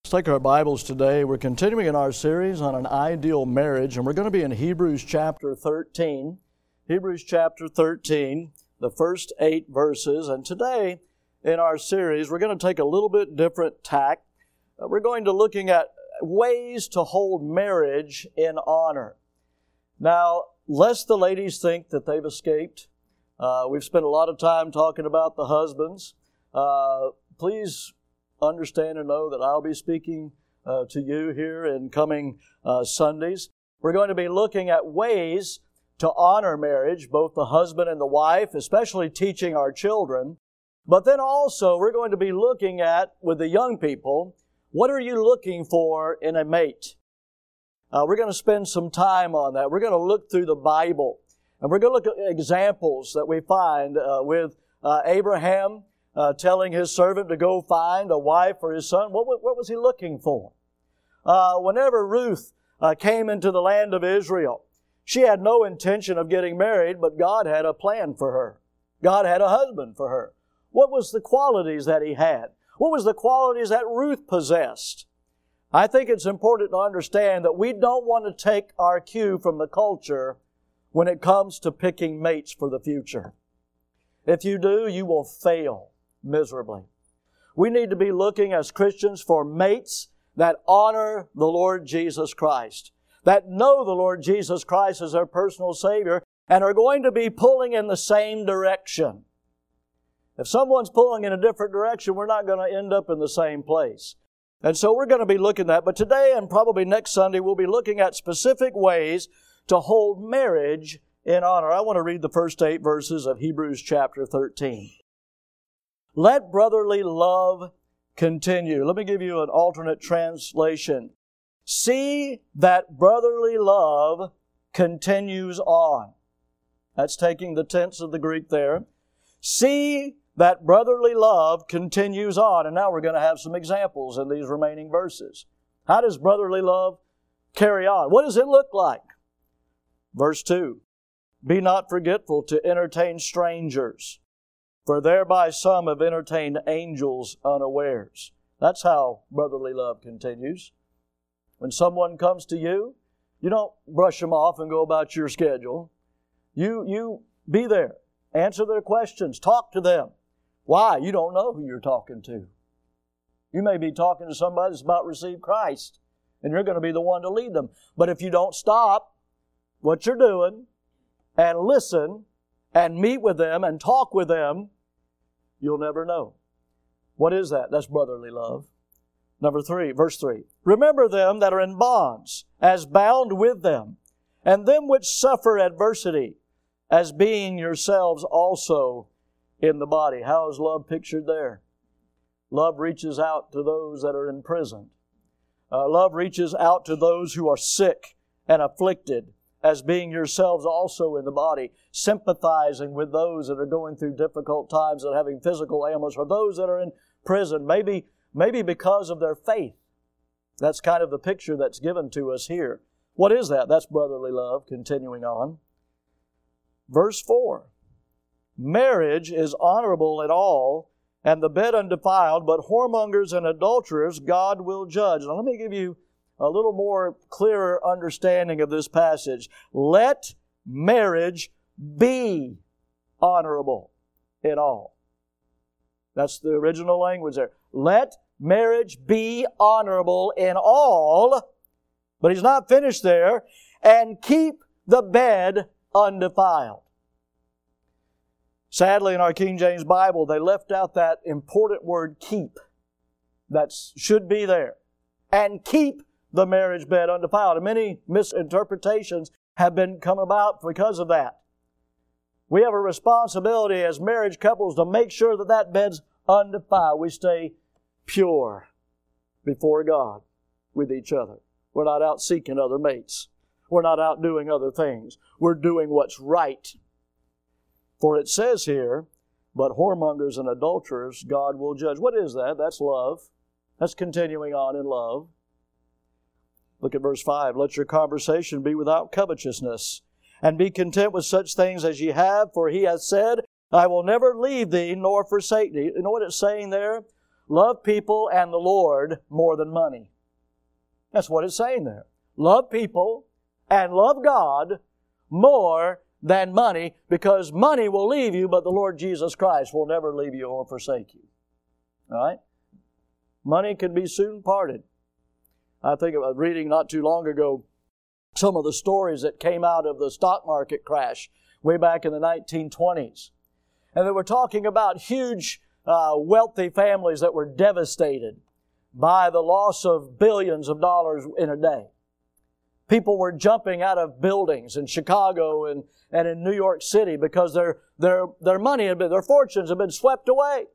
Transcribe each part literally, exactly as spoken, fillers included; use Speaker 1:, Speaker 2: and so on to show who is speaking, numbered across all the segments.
Speaker 1: Let's take our Bibles today. We're continuing in our series on an ideal marriage, and we're going to be in Hebrews chapter thirteen. Hebrews chapter thirteen, the first eight verses. And today in our series, we're going to take a little bit different tack. We're going to looking at ways to hold marriage in honor. Now, lest the ladies think that they've escaped, uh, we've spent a lot of time talking about the husbands. Uh, please understand and know that I'll be speaking uh, to you here in coming uh, Sundays. We're going to be looking at ways to honor marriage, both the husband and the wife, especially teaching our children. But then also we're going to be looking at, with the young people, what are you looking for in a mate? Uh, we're going to spend some time on that. We're going to look through the Bible, and we're going to look at examples that we find uh, with uh, Abraham Uh, telling his servant to go find a wife for his son. What, what was he looking for? Uh, whenever Ruth uh, came into the land of Israel, she had no intention of getting married, but God had a plan for her. God had a husband for her. What was the qualities that he had? What was the qualities that Ruth possessed? I think it's important to understand that we don't want to take our cue from the culture when it comes to picking mates for the future. If you do, you will fail miserably. We need to be looking as Christians for mates that honor the Lord Jesus Christ, that know the Lord Jesus Christ as their personal Savior, and are going to be pulling in the same direction. If someone's pulling in a different direction, we're not going to end up in the same place. And so we're going to be looking at that. But today and probably next Sunday, we'll be looking at specific ways to hold marriage in honor. I want to read the first eight verses of Hebrews chapter thirteen. Let brotherly love continue. Let me give you an alternate translation. See that brotherly love continues on. That's taking the tense of the Greek there. See that brotherly love continues on. And now we're going to have some examples in these remaining verses. How does brotherly love carry on? What does it look like? Verse two. Be not forgetful to entertain strangers, for thereby some have entertained angels unawares. That's how brotherly love continues. When someone comes to you, you don't brush them off and go about your schedule. You, you be there. Answer their questions. Talk to them. Why? You don't know who you're talking to. You may be talking to somebody that's about to receive Christ, and you're going to be the one to lead them. But if you don't stop what you're doing and listen and meet with them and talk with them, you'll never know. What is that? That's brotherly love. Number three, verse three. Remember them that are in bonds, as bound with them, and them which suffer adversity, as being yourselves also in the body. How is love pictured there? Love reaches out to those that are in prison. Uh, love reaches out to those who are sick and afflicted, as being yourselves also in the body, sympathizing with those that are going through difficult times and having physical ailments, or those that are in prison, maybe, maybe because of their faith. That's kind of the picture that's given to us here. What is that? That's brotherly love. Continuing on. Verse four. Marriage is honorable in all, and the bed undefiled, but whoremongers and adulterers God will judge. Now let me give you a little more clearer understanding of this passage. Let marriage be honorable in all. That's the original language there. Let marriage be honorable in all, but he's not finished there, and keep the bed undefiled. Sadly, in our King James Bible, they left out that important word keep. That should be there. And keep the marriage bed undefiled. And many misinterpretations have been come about because of that. We have a responsibility as marriage couples to make sure that that bed's undefiled. We stay pure before God with each other. We're not out seeking other mates. We're not out doing other things. We're doing what's right. For it says here, but whoremongers and adulterers God will judge. What is that? That's love. That's continuing on in love. Look at verse five. Let your conversation be without covetousness, and be content with such things as ye have, for he hath said, I will never leave thee nor forsake thee. You know what it's saying there? love people and the Lord more than money. That's what it's saying there. Love people and love God more than money, because money will leave you, but the Lord Jesus Christ will never leave you or forsake you. All right? Money can be soon parted. I think I was reading not too long ago some of the stories that came out of the stock market crash way back in the nineteen twenties. And they were talking about huge uh, wealthy families that were devastated by the loss of billions of dollars in a day. People were jumping out of buildings in Chicago and, and in New York City because their, their, their money had been, their fortunes had been swept away.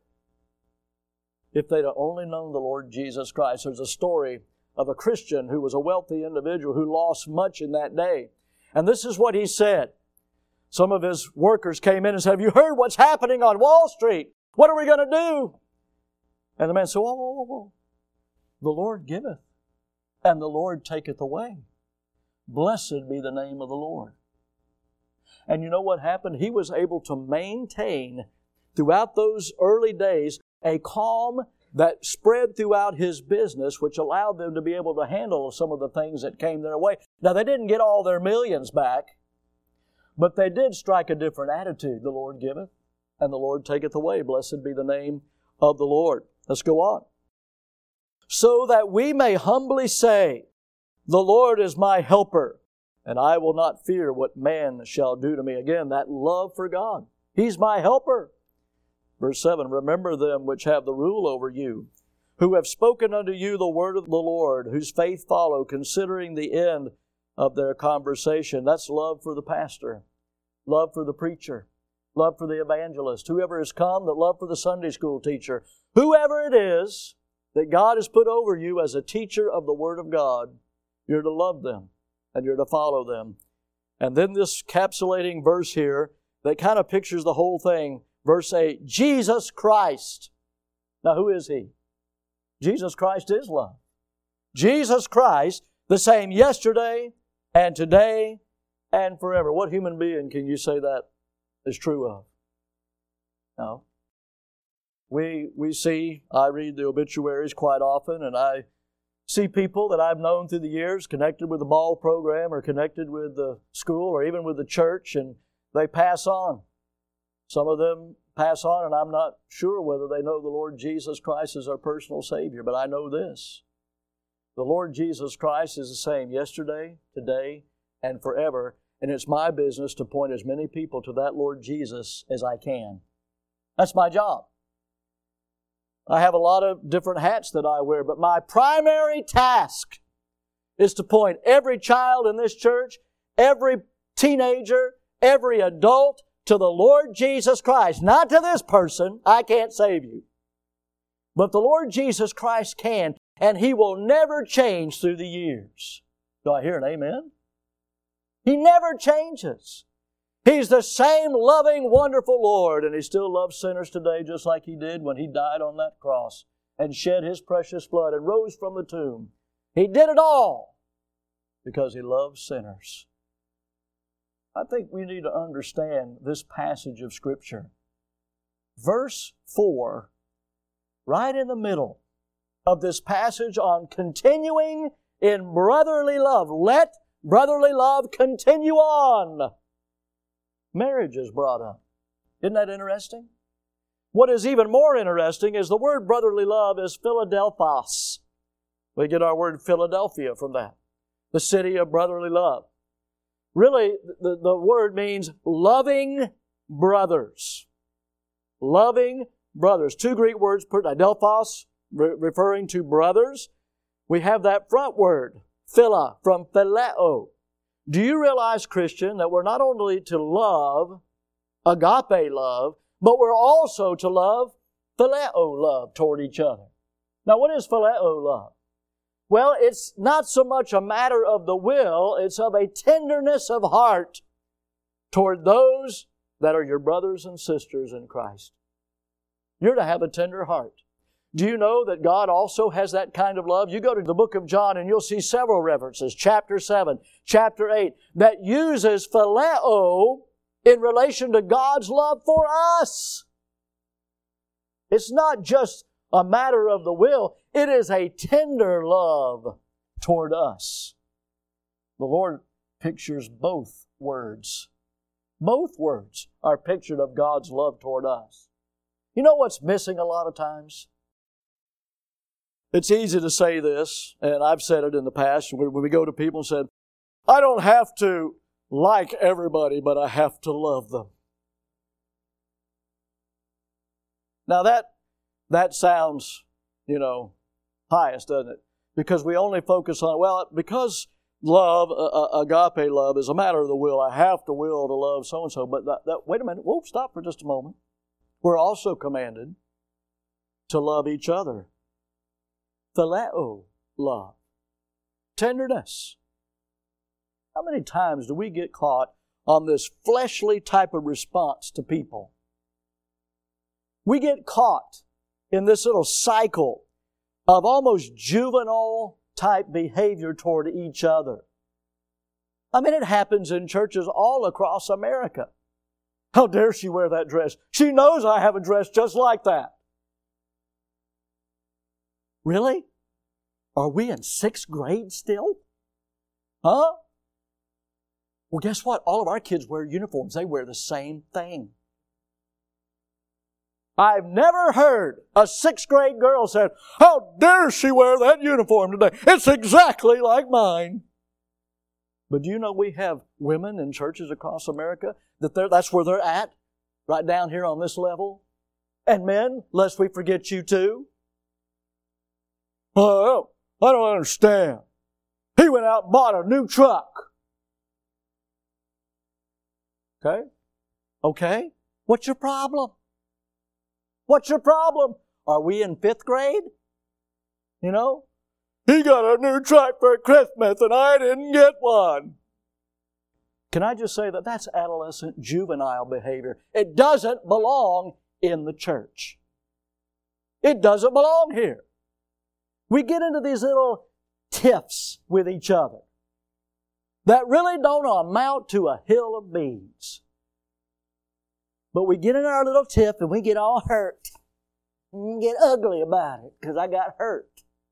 Speaker 1: If they'd only known the Lord Jesus Christ. There's a story of a Christian who was a wealthy individual who lost much in that day. And this is what he said. Some of his workers came in and said, "Have you heard what's happening on Wall Street? What are we going to do?" And the man said, "Whoa, whoa, whoa, whoa. The Lord giveth, and the Lord taketh away. Blessed be the name of the Lord." And you know what happened? He was able to maintain throughout those early days a calm that spread throughout his business, which allowed them to be able to handle some of the things that came their way. Now, they didn't get all their millions back, but they did strike a different attitude. The Lord giveth, and the Lord taketh away. Blessed be the name of the Lord. Let's go on. So that we may humbly say, "The Lord is my helper, and I will not fear what man shall do to me." Again, that love for God. He's my helper. Verse seven, "Remember them which have the rule over you, who have spoken unto you the word of the Lord, whose faith follow, considering the end of their conversation." That's love for the pastor, love for the preacher, love for the evangelist, whoever has come, that love for the Sunday school teacher. Whoever it is that God has put over you as a teacher of the Word of God, you're to love them and you're to follow them. And then this capsulating verse here that kind of pictures the whole thing. Verse eight, Jesus Christ. Now who is He? Jesus Christ is love. Jesus Christ, the same yesterday and today and forever. What human being can you say that is true of? No. We, we see, I read the obituaries quite often, and I see people that I've known through the years connected with the ball program or connected with the school or even with the church, and they pass on. Some of them pass on, and I'm not sure whether they know the Lord Jesus Christ as their personal Savior, but I know this. The Lord Jesus Christ is the same yesterday, today, and forever, and it's my business to point as many people to that Lord Jesus as I can. That's my job. I have a lot of different hats that I wear, but my primary task is to point every child in this church, every teenager, every adult to the Lord Jesus Christ. Not to this person. I can't save you. But the Lord Jesus Christ can, and He will never change through the years. Do I hear an amen? He never changes. He's the same loving, wonderful Lord, and He still loves sinners today just like He did when He died on that cross and shed His precious blood and rose from the tomb. He did it all because He loves sinners. I think we need to understand this passage of Scripture. Verse four, right in the middle of this passage on continuing in brotherly love. Let brotherly love continue on. Marriage is brought up. Isn't that interesting? What is even more interesting is the word brotherly love is Philadelphos. We get our word Philadelphia from that. The city of brotherly love. Really, the, the word means loving brothers. Loving brothers. Two Greek words, Adelphos, re- referring to brothers. We have that front word, phila, from phileo. Do you realize, Christian, that we're not only to love, agape love, but we're also to love phileo love toward each other? Now, what is phileo love? Well, it's not so much a matter of the will, it's of a tenderness of heart toward those that are your brothers and sisters in Christ. You're to have a tender heart. Do you know that God also has that kind of love? You go to the book of John and you'll see several references, chapter seven, chapter eight, that uses phileo in relation to God's love for us. It's not just a matter of the will. It is a tender love toward us. The Lord pictures both words. Both words are pictured of God's love toward us. You know what's missing a lot of times? It's easy to say this, and I've said it in the past when we go to people and said, I don't have to like everybody, but I have to love them. Now that that sounds, you know, pious, doesn't it? Because we only focus on, well, because love, uh, uh, agape love, is a matter of the will. I have to will to love so-and-so. But that, that, wait a minute. Whoa, stop for just a moment. We're also commanded to love each other. Phileo love. Tenderness. How many times do we get caught on this fleshly type of response to people? We get caught in this little cycle of almost juvenile type behavior toward each other. I mean, it happens in churches all across America. How dare she wear that dress? She knows I have a dress just like that. Really? Are we in sixth grade still? Huh? Well, guess what? All of our kids wear uniforms. They wear the same thing. I've never heard a sixth grade girl say, how dare she wear that uniform today? It's exactly like mine. But do you know we have women in churches across America that that's where they're at, right down here on this level? And men, lest we forget you too. Oh, I don't understand. He went out and bought a new truck. Okay? Okay? What's your problem? What's your problem? Are we in fifth grade? You know? He got a new truck for Christmas and I didn't get one. Can I just say that that's adolescent, juvenile behavior? It doesn't belong in the church. It doesn't belong here. We get into these little tiffs with each other that really don't amount to a hill of beans. But we get in our little tiff and we get all hurt. And get ugly about it because I got hurt.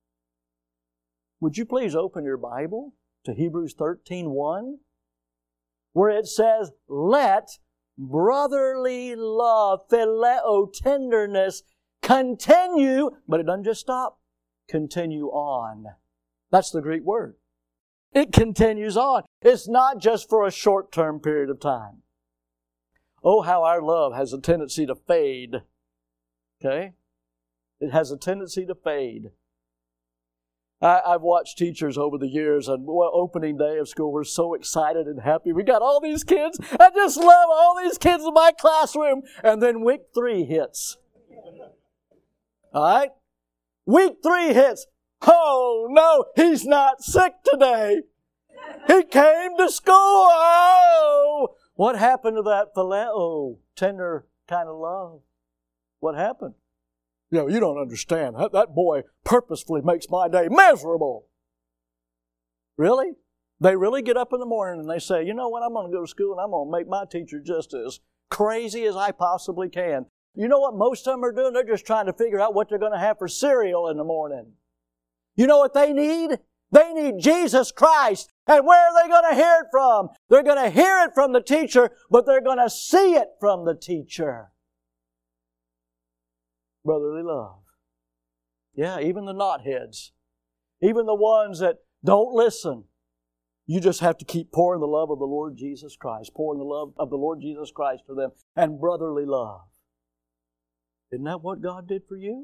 Speaker 1: Would you please open your Bible to Hebrews thirteen one, where it says, let brotherly love, phileo, tenderness, continue, but it doesn't just stop, continue on. That's the Greek word. It continues on. It's not just for a short-term period of time. Oh, how our love has a tendency to fade. Okay? It has a tendency to fade. I, I've watched teachers over the years, and well, opening day of school, we're so excited and happy. We got all these kids. I just love all these kids in my classroom. And then week three hits. All right? Week three hits. Oh, no, he's not sick today. He came to school. Oh! What happened to that phileo, tender kind of love? What happened? You know, you don't understand. That, that boy purposefully makes my day miserable. Really? They really get up in the morning and they say, you know what, I'm going to go to school and I'm going to make my teacher just as crazy as I possibly can. You know what most of them are doing? They're just trying to figure out what they're going to have for cereal in the morning. You know what they need? They need Jesus Christ. And where are they going to hear it from? They're going to hear it from the teacher, but they're going to see it from the teacher. Brotherly love. Yeah, even the knotheads. Even the ones that don't listen. You just have to keep pouring the love of the Lord Jesus Christ. Pouring the love of the Lord Jesus Christ to them. And brotherly love. Isn't that what God did for you?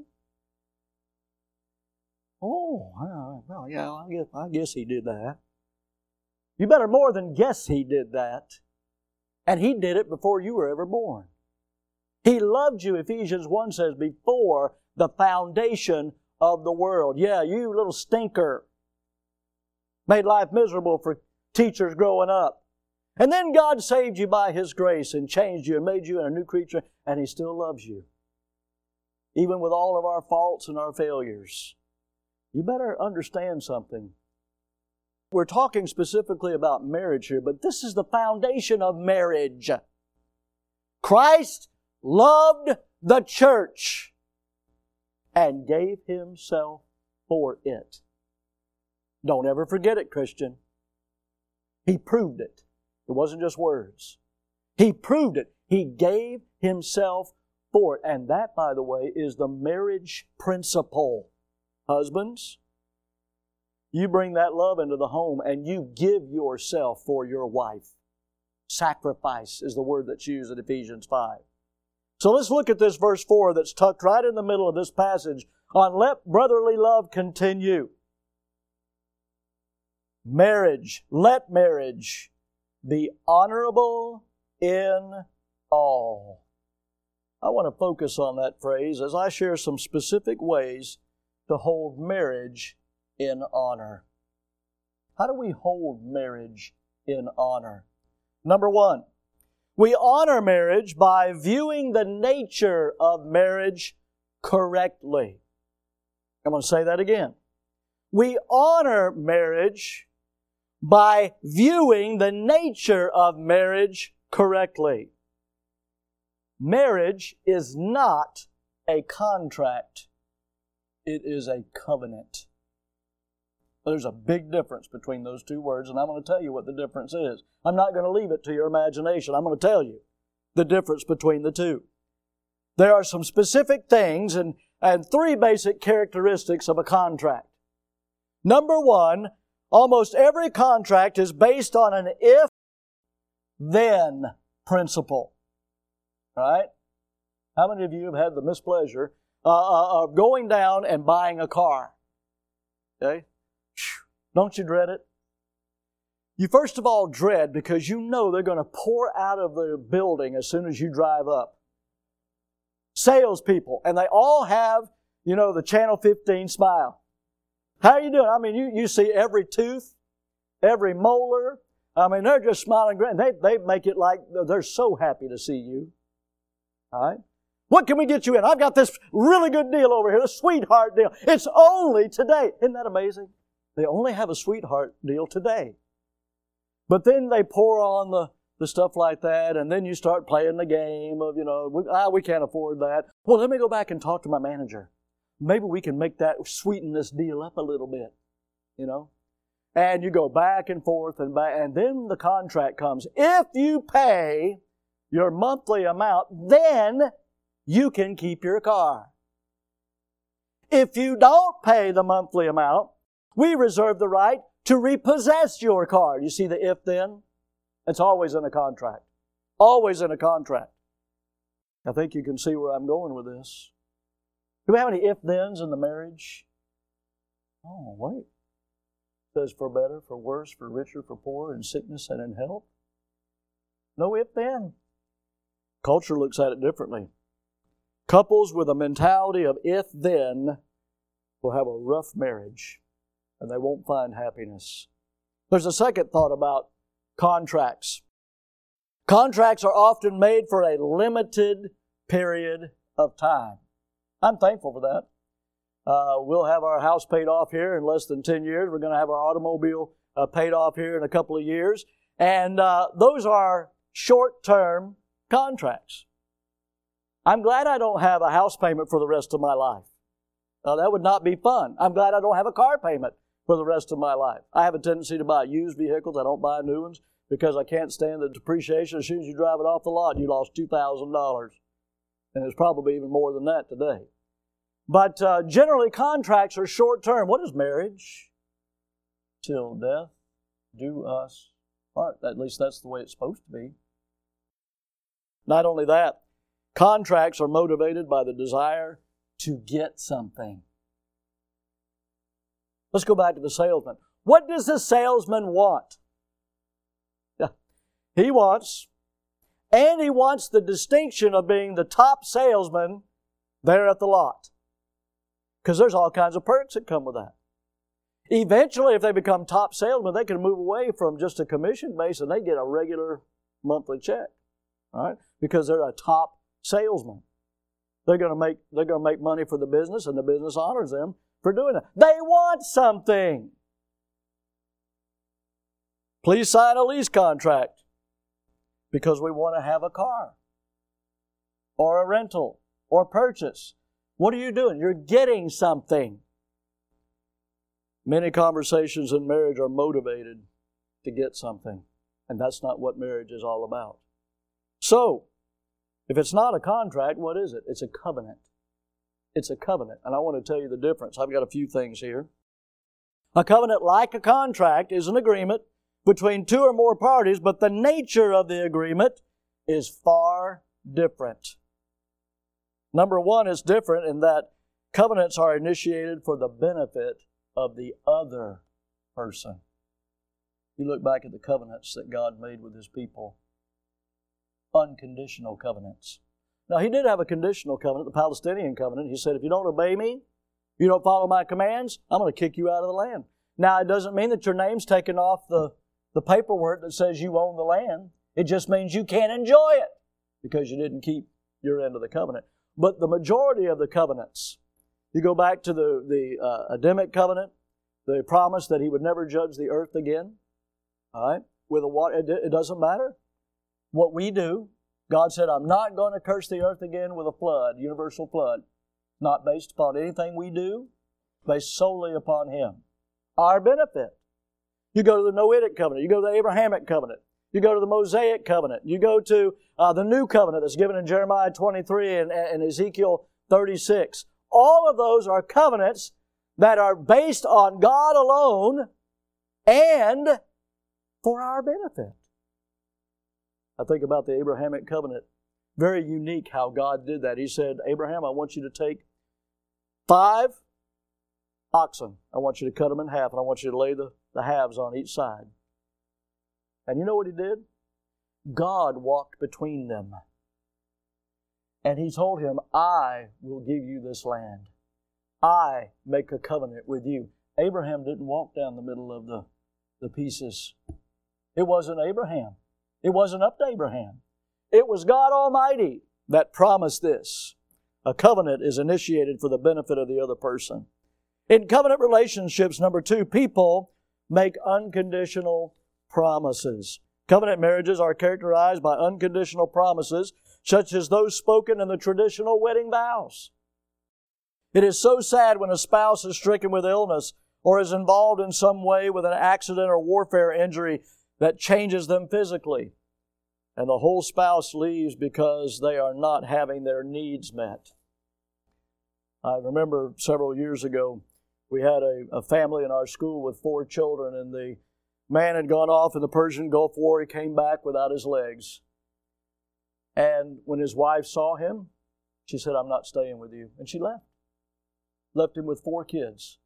Speaker 1: Oh, well, yeah, I guess, I guess He did that. You better more than guess He did that. And He did it before you were ever born. He loved you, Ephesians one says, before the foundation of the world. Yeah, you little stinker. Made life miserable for teachers growing up. And then God saved you by His grace and changed you and made you a new creature, and He still loves you. Even with all of our faults and our failures. You better understand something. We're talking specifically about marriage here, but this is the foundation of marriage. Christ loved the church and gave Himself for it. Don't ever forget it, Christian. He proved it. It wasn't just words. He proved it. He gave Himself for it. And that, by the way, is the marriage principle. Husbands, you bring that love into the home and you give yourself for your wife. Sacrifice is the word that's used in Ephesians five. So let's look at this verse four that's tucked right in the middle of this passage on let brotherly love continue. Marriage, let marriage be honorable in all. I want to focus on that phrase as I share some specific ways to hold marriage in honor. How do we hold marriage in honor? Number one, we honor marriage by viewing the nature of marriage correctly. I'm going to say that again. We honor marriage by viewing the nature of marriage correctly. Marriage is not a contract. It is a covenant. There's a big difference between those two words, and I'm going to tell you what the difference is. I'm not going to leave it to your imagination. I'm going to tell you the difference between the two. There are some specific things and, and three basic characteristics of a contract. Number one, almost every contract is based on an if-then principle. Right? How many of you have had the mispleasure uh, of going down and buying a car? Okay? Don't you dread it? You first of all dread because you know they're going to pour out of the building as soon as you drive up. Salespeople, and they all have, you know, the Channel fifteen smile. How are you doing? I mean, you, you see every tooth, every molar. I mean, they're just smiling. They, they make it like they're so happy to see you. All right? What can we get you in? I've got this really good deal over here, a sweetheart deal. It's only today. Isn't that amazing? They only have a sweetheart deal today. But then they pour on the, the stuff like that, and then you start playing the game of, you know, we, ah, we can't afford that. Well, let me go back and talk to my manager. Maybe we can make that, sweeten this deal up a little bit, you know. And you go back and forth and back, and then the contract comes. If you pay your monthly amount, then you can keep your car. If you don't pay the monthly amount, we reserve the right to repossess your car. You see the if-then? It's always in a contract. Always in a contract. I think you can see where I'm going with this. Do we have any if-thens in the marriage? Oh, wait. It says for better, for worse, for richer, for poorer, in sickness and in health. No if-then. Culture looks at it differently. Couples with a mentality of if-then will have a rough marriage, and they won't find happiness. There's a second thought about contracts. Contracts are often made for a limited period of time. I'm thankful for that. Uh, we'll have our house paid off here in less than ten years. We're going to have our automobile uh, paid off here in a couple of years. And uh, those are short-term contracts. I'm glad I don't have a house payment for the rest of my life. Uh, that would not be fun. I'm glad I don't have a car payment for the rest of my life. I have a tendency to buy used vehicles. I don't buy new ones because I can't stand the depreciation. As soon as you drive it off the lot, you lost two thousand dollars. And it's probably even more than that today. But uh, generally, contracts are short-term. What is marriage? Till death do us part. At least that's the way it's supposed to be. Not only that, contracts are motivated by the desire to get something. Let's go back to the salesman. What does the salesman want? Yeah. He wants, and he wants the distinction of being the top salesman there at the lot. Because there's all kinds of perks that come with that. Eventually, if they become top salesmen, they can move away from just a commission base and they get a regular monthly check. All right? Because they're a top salesman. They're going to make they're going to make money for the business, and the business honors them for doing it. They want something. Please sign a lease contract because we want to have a car or a rental or purchase. What are you doing? You're getting something. Many conversations in marriage are motivated to get something, and that's not what marriage is all about. So, if it's not a contract, what is it? It's a covenant. It's a covenant, and I want to tell you the difference. I've got a few things here. A covenant, like a contract, is an agreement between two or more parties, but the nature of the agreement is far different. Number one, it's different in that covenants are initiated for the benefit of the other person. You look back at the covenants that God made with His people. Unconditional covenants. Now, He did have a conditional covenant, the Palestinian covenant. He said, if you don't obey me, you don't follow my commands, I'm going to kick you out of the land. Now, it doesn't mean that your name's taken off the, the paperwork that says you own the land. It just means you can't enjoy it because you didn't keep your end of the covenant. But the majority of the covenants, you go back to the, the uh, Adamic covenant, the promise that He would never judge the earth again. All right? With a water, it, it doesn't matter what we do. God said, I'm not going to curse the earth again with a flood, universal flood. Not based upon anything we do, based solely upon Him. Our benefit. You go to the Noahic covenant. You go to the Abrahamic covenant. You go to the Mosaic covenant. You go to uh, the new covenant that's given in Jeremiah twenty-three and, and Ezekiel thirty-six. All of those are covenants that are based on God alone and for our benefit. I think about the Abrahamic covenant. Very unique how God did that. He said, Abraham, I want you to take five oxen. I want you to cut them in half, and I want you to lay the, the halves on each side. And you know what He did? God walked between them. And He told him, I will give you this land. I make a covenant with you. Abraham didn't walk down the middle of the, the pieces. It wasn't Abraham. It wasn't up to Abraham. It was God Almighty that promised this. A covenant is initiated for the benefit of the other person. In covenant relationships, number two, people make unconditional promises. Covenant marriages are characterized by unconditional promises, such as those spoken in the traditional wedding vows. It is so sad when a spouse is stricken with illness or is involved in some way with an accident or warfare injury that changes them physically, and the whole spouse leaves because they are not having their needs met. I remember several years ago, we had a, a family in our school with four children, and the man had gone off in the Persian Gulf War. He came back without his legs. And when his wife saw him, she said, I'm not staying with you. And she left. Left him with four kids.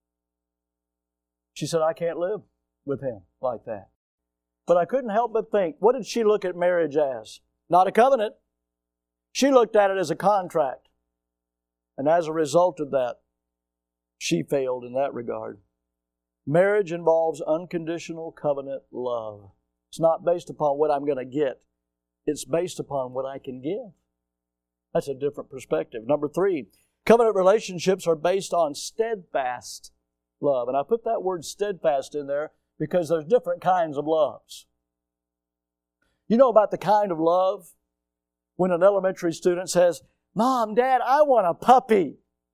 Speaker 1: She said, I can't live with him like that. But I couldn't help but think, what did she look at marriage as? Not a covenant. She looked at it as a contract. And as a result of that, she failed in that regard. Marriage involves unconditional covenant love. It's not based upon what I'm going to get. It's based upon what I can give. That's a different perspective. Number three, covenant relationships are based on steadfast love. And I put that word steadfast in there because there's different kinds of loves. You know about the kind of love when an elementary student says, Mom, Dad, I want a puppy.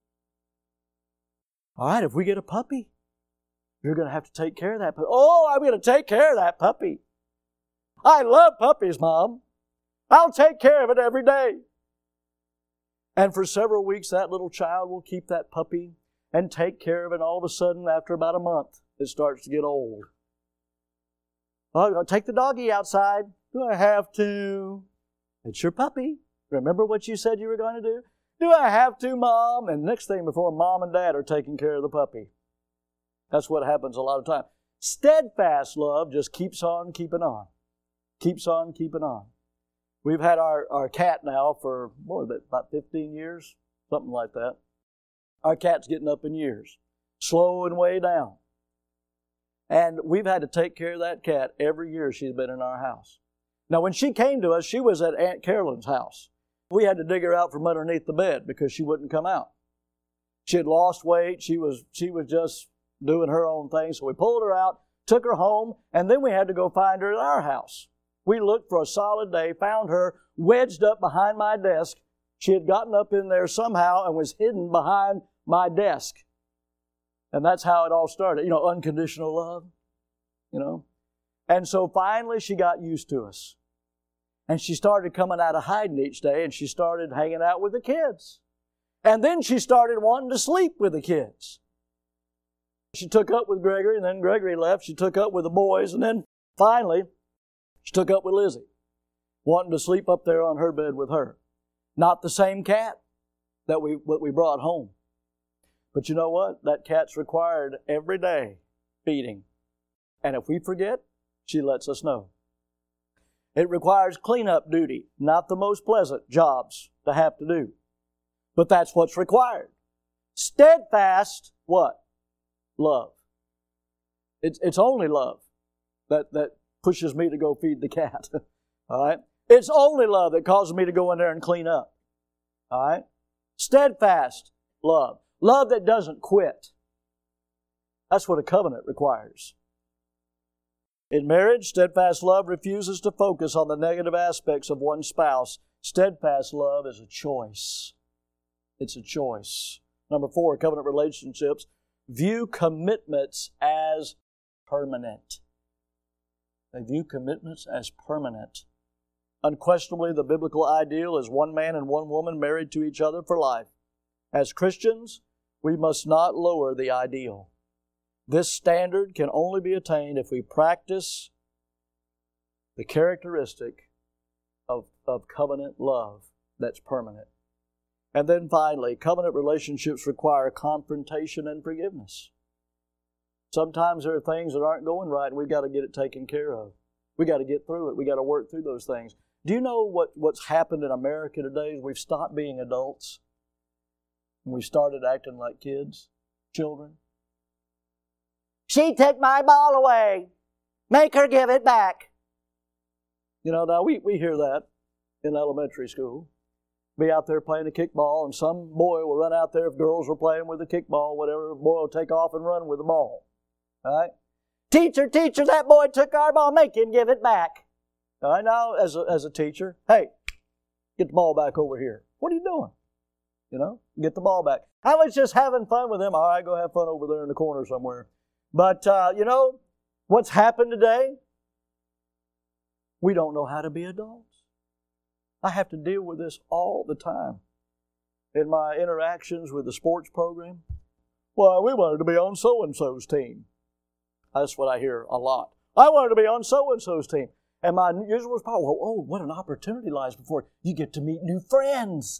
Speaker 1: All right, if we get a puppy, you're going to have to take care of that puppy. Oh, I'm going to take care of that puppy. I love puppies, Mom. I'll take care of it every day. And for several weeks, that little child will keep that puppy and take care of it. And all of a sudden, after about a month, it starts to get old. Oh, I'll take the doggy outside. Do I have to? It's your puppy. Remember what you said you were going to do? Do I have to, Mom? And next thing before Mom and Dad are taking care of the puppy. That's what happens a lot of time. Steadfast love just keeps on keeping on. Keeps on keeping on. We've had our, our cat now for, what is it, about fifteen years? Something like that. Our cat's getting up in years. Slowing way down. And we've had to take care of that cat every year she's been in our house. Now, when she came to us, she was at Aunt Carolyn's house. We had to dig her out from underneath the bed because she wouldn't come out. She had lost weight. She was, she was just doing her own thing. So we pulled her out, took her home, and then we had to go find her at our house. We looked for a solid day, found her wedged up behind my desk She had gotten up in there somehow and was hidden behind my desk. And that's how it all started. You know, unconditional love, you know. And so finally she got used to us. And she started coming out of hiding each day, and she started hanging out with the kids. And then she started wanting to sleep with the kids. She took up with Gregory, and then Gregory left. She took up with the boys, and then finally she took up with Lizzie, wanting to sleep up there on her bed with her. Not the same cat that we, what we brought home. But you know what? That cat's required every day feeding. And if we forget, she lets us know. It requires cleanup duty, not the most pleasant jobs to have to do. But that's what's required. Steadfast, what? Love. It's, it's only love that, that pushes me to go feed the cat. All right? It's only love that causes me to go in there and clean up. All right? Steadfast love. Love that doesn't quit. That's what a covenant requires. In marriage, steadfast love refuses to focus on the negative aspects of one's spouse. Steadfast love is a choice. It's a choice. Number four, covenant relationships view commitments as permanent. They view commitments as permanent. Unquestionably, the biblical ideal is one man and one woman married to each other for life. As Christians, we must not lower the ideal. This standard can only be attained if we practice the characteristic of, of covenant love that's permanent. And then finally, covenant relationships require confrontation and forgiveness. Sometimes there are things that aren't going right and we've got to get it taken care of. We've got to get through it. We've got to work through those things. Do you know what, what's happened in America today is we've stopped being adults and we started acting like kids, children. She took my ball away. Make her give it back. You know, now we, we hear that in elementary school. Be out there playing a kickball, and some boy will run out there if girls are playing with a kickball, whatever, the boy will take off and run with the ball. All right? Teacher, teacher, that boy took our ball. Make him give it back. All right, now, as a, as a teacher, hey, get the ball back over here. What are you doing? You know, get the ball back. I was just having fun with him. All right, go have fun over there in the corner somewhere. But, uh, you know, what's happened today? We don't know how to be adults. I have to deal with this all the time. In my interactions with the sports program, well, we wanted to be on so-and-so's team. That's what I hear a lot. I wanted to be on so-and-so's team. And my usual response, oh, oh, what an opportunity lies before you. You get to meet new friends.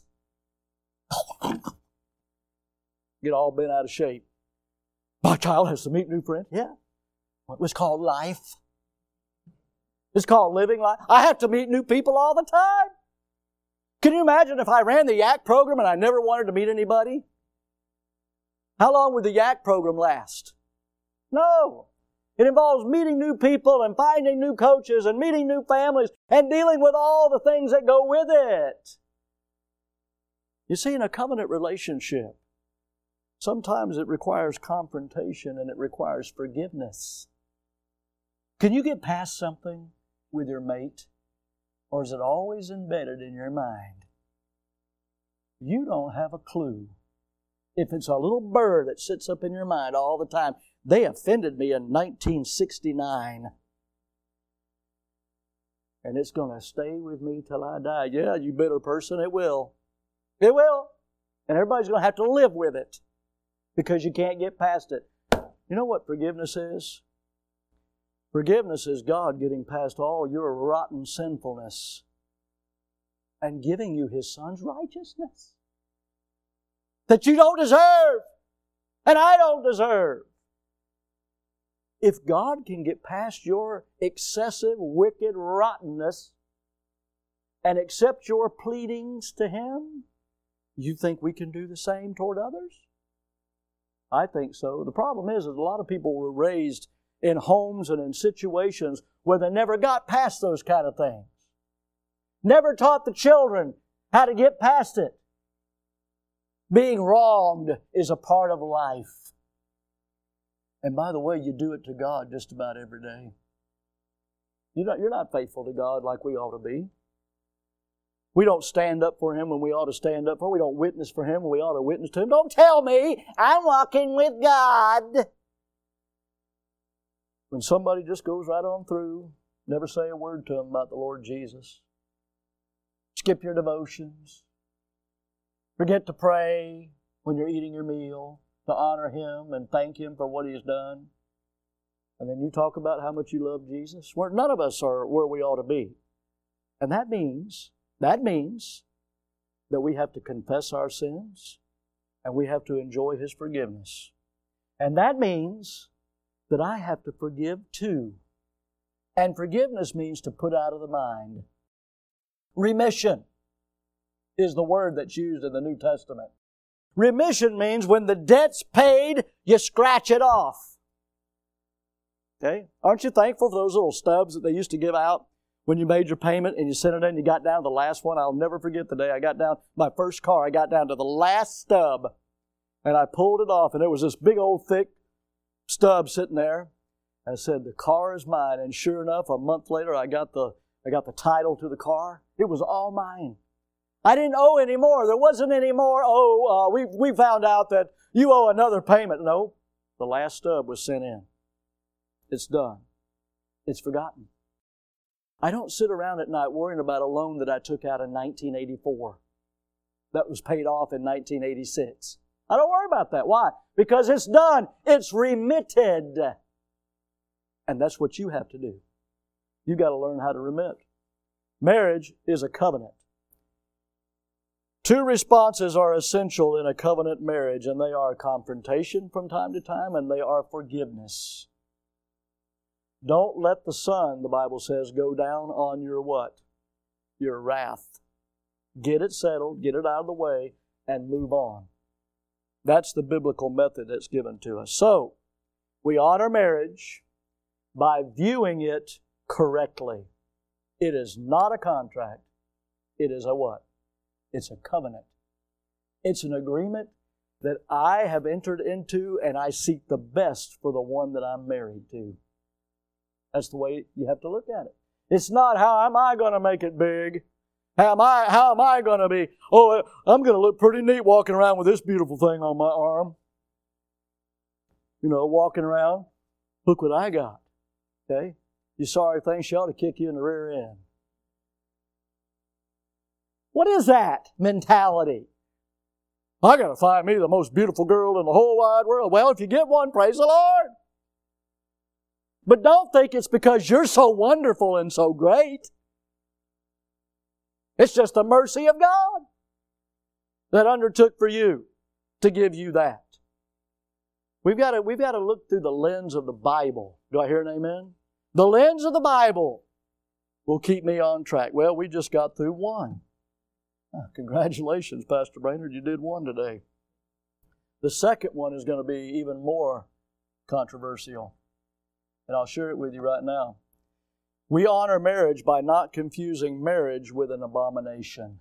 Speaker 1: Get all bent out of shape. My child has to meet new friends. Yeah. It was called life. It's called living life. I have to meet new people all the time. Can you imagine if I ran the Y A C program and I never wanted to meet anybody? How long would the Y A C program last? No. It involves meeting new people and finding new coaches and meeting new families and dealing with all the things that go with it. You see, in a covenant relationship, sometimes it requires confrontation and it requires forgiveness. Can you get past something with your mate? Or is it always embedded in your mind? You don't have a clue. If it's a little burr that sits up in your mind all the time, they offended me in nineteen sixty-nine. And it's going to stay with me till I die. Yeah, you bitter person, it will. It will. And everybody's going to have to live with it because you can't get past it. You know what forgiveness is? Forgiveness is God getting past all your rotten sinfulness and giving you His Son's righteousness that you don't deserve and I don't deserve. If God can get past your excessive, wicked rottenness and accept your pleadings to Him, you think we can do the same toward others? I think so. The problem is that a lot of people were raised in homes and in situations where they never got past those kind of things. Never taught the children how to get past it. Being wronged is a part of life. And by the way, you do it to God just about every day. You're not, you're not faithful to God like we ought to be. We don't stand up for Him when we ought to stand up for Him. We don't witness for Him when we ought to witness to Him. Don't tell me I'm walking with God. When somebody just goes right on through, never say a word to them about the Lord Jesus. Skip your devotions. Forget to pray when you're eating your meal, to honor Him and thank Him for what He's done. And then you talk about how much you love Jesus. Well, none of us are where we ought to be. And that means, that means that we have to confess our sins and we have to enjoy His forgiveness. And that means that I have to forgive too. And forgiveness means to put out of the mind. Remission is the word that's used in the New Testament. Remission means when the debt's paid, you scratch it off. Okay? Aren't you thankful for those little stubs that they used to give out when you made your payment and you sent it in and you got down to the last one? I'll never forget the day I got down, my first car, I got down to the last stub and I pulled it off and there was this big old thick stub sitting there. I said, the car is mine. And sure enough, a month later, I got the I got the title to the car. It was all mine. I didn't owe any more. There wasn't any more. Oh, uh, we we found out that you owe another payment. No, the last stub was sent in. It's done. It's forgotten. I don't sit around at night worrying about a loan that I took out in nineteen eighty-four that was paid off in nineteen eighty-six. I don't worry about that. Why? Because it's done. It's remitted. And that's what you have to do. You've got to learn how to remit. Marriage is a covenant. Two responses are essential in a covenant marriage, and they are confrontation from time to time, and they are forgiveness. Don't let the sun, the Bible says, go down on your what? Your wrath. Get it settled, get it out of the way, and move on. That's the biblical method that's given to us. So, we honor marriage by viewing it correctly. It is not a contract. It is a what? It's a covenant. It's an agreement that I have entered into and I seek the best for the one that I'm married to. That's the way you have to look at it. It's not how am I going to make it big? How am I, how am I going to be, oh, I'm going to look pretty neat walking around with this beautiful thing on my arm. You know, walking around. Look what I got. Okay? You sorry thing, she ought to kick you in the rear end. What is that mentality? I got to find me the most beautiful girl in the whole wide world. Well, if you get one, praise the Lord. But don't think it's because you're so wonderful and so great. It's just the mercy of God that undertook for you to give you that. We've got to, we've got to look through the lens of the Bible. Do I hear an amen? The lens of the Bible will keep me on track. Well, we just got through one. Oh, congratulations, Pastor Brainerd. You did one today. The second one is going to be even more controversial. And I'll share it with you right now. We honor marriage by not confusing marriage with an abomination.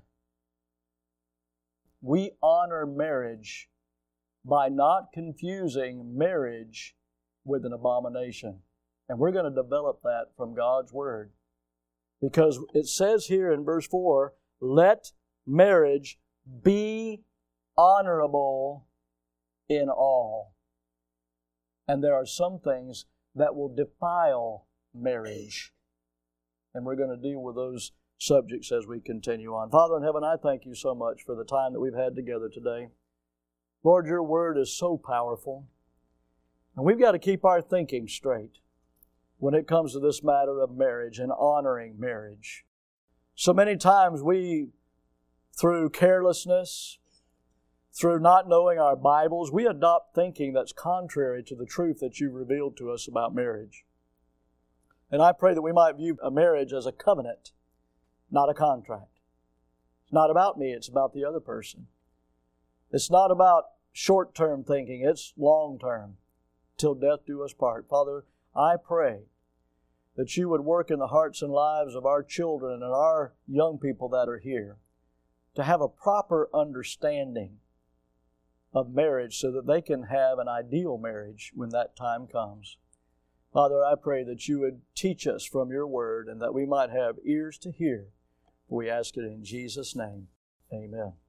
Speaker 1: We honor marriage by not confusing marriage with an abomination. And we're going to develop that from God's Word. Because it says here in verse four, let marriage be honorable in all. And there are some things that will defile marriage. And we're going to deal with those subjects as we continue on. Father in heaven, I thank you so much for the time that we've had together today. Lord, your word is so powerful. And we've got to keep our thinking straight when it comes to this matter of marriage and honoring marriage. So many times we, through carelessness, through not knowing our Bibles, we adopt thinking that's contrary to the truth that you've revealed to us about marriage. And I pray that we might view a marriage as a covenant, not a contract. It's not about me, it's about the other person. It's not about short-term thinking, it's long-term, till death do us part. Father, I pray that you would work in the hearts and lives of our children and our young people that are here to have a proper understanding of marriage so that they can have an ideal marriage when that time comes. Father, I pray that you would teach us from your word and that we might have ears to hear We ask it in Jesus' name. Amen.